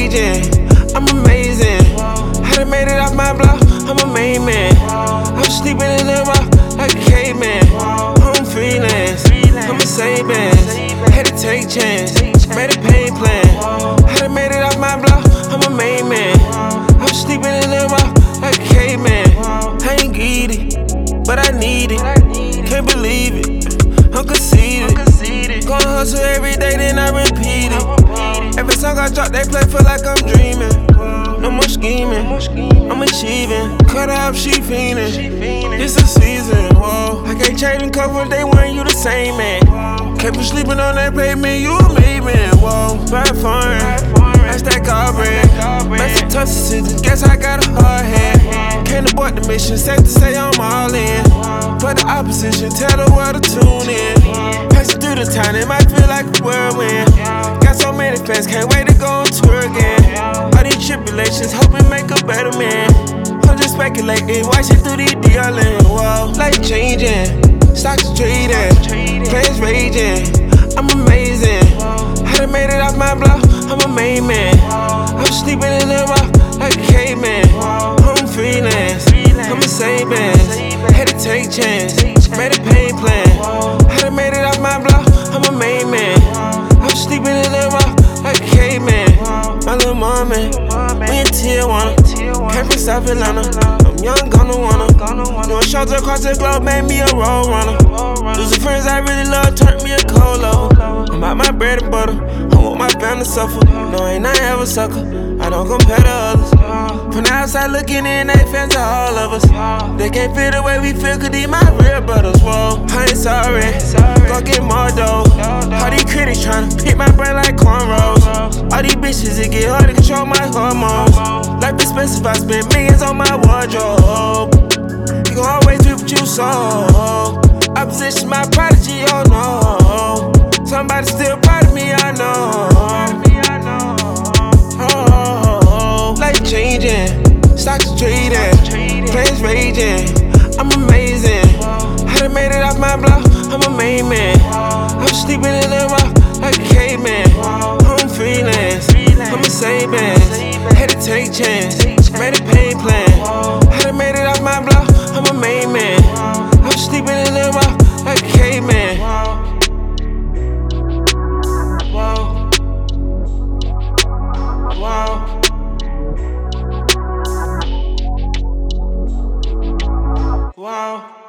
raging, I'm amazing. Had I made it off my block, I'm a main man. I'm sleeping in the rock like a caveman. I'm freelance, I'm a savings. Had to take chance, made a pay plan. Had I made it off my block, I'm a main man. I'm sleeping in the rock like a caveman. I ain't greedy, but I need it. Can't believe it, I'm conceited. Gonna hustle every day, then I repeat it. Every song I drop, they play, feel like I'm dreaming. No more scheming, I'm achieving. Cut off, she fiendin'. It's a season, whoa. I can't change in cover, they want you the same, man. Kept you sleeping on that pavement, you a made man, whoa. Bad foreign, that's that God bread. Make some tough decisions, guess I got a hard head. Can't abort the mission, safe to say I'm all in. But the opposition, tell the world to tune in. Passing through the time, it might feel like a whirlwind. Got so many fans, can't wait to go on tour again. All these tribulations, hoping make a better man. I'm just speculating, watching through these dealings. Whoa, life changing, stocks trading, plans raging. I'm amazing. Had I made it off my block, I'm a main man. I'm sleeping in the rock like a caveman. I'm freelance, I'm a savings. Had to take chance, made a pay plan. Had I made it off my block, I'm a main man. I'm sleeping in the rock like a caveman. My little mommy, we in Tijuana. Came from South Atlanta, I'm young, gonna wanna. Doing shows across the globe, made me a road runner. Losing friends I really love, turned me a colo. I'm out my bread and butter, I want my family to suffer. No, ain't I ever sucker, I don't compare to others. From the outside looking in, they fans of all of us. They can't feel the way we feel, cause these my real brothers, whoa. I ain't sorry, go get more dough. All these critics tryna pick my brain like cornrows. All these bitches, it get hard to control my hormones. Life expensive, I spend millions on my wardrobe. You gon' always do what you sow. Opposition, my prodigy, oh no. Somebody still proud of me, I know. Life changing, stocks trading, plans raging. I'm amazing. Had I made it off my block, I'm a main man. I'm sleeping in the rock like a caveman. I'm freelance, I'm a savings. Had to take chance, made a pay plan. Had I made it off my block, I'm a main man. I'm sleeping in the rock like a caveman. Whoa. Whoa. Wow.